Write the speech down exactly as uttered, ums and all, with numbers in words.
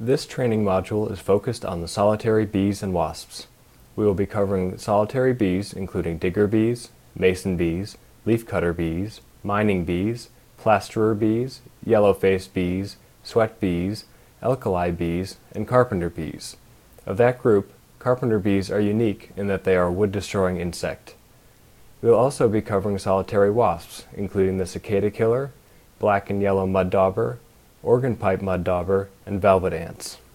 This training module is focused on the solitary bees and wasps. We will be covering solitary bees including digger bees, mason bees, leafcutter bees, mining bees, plasterer bees, yellow-faced bees, sweat bees, alkali bees, and carpenter bees. Of that group, carpenter bees are unique in that they are a wood-destroying insect. We will also be covering solitary wasps, including the cicada killer, black and yellow mud dauber, organ pipe mud dauber, and velvet ants.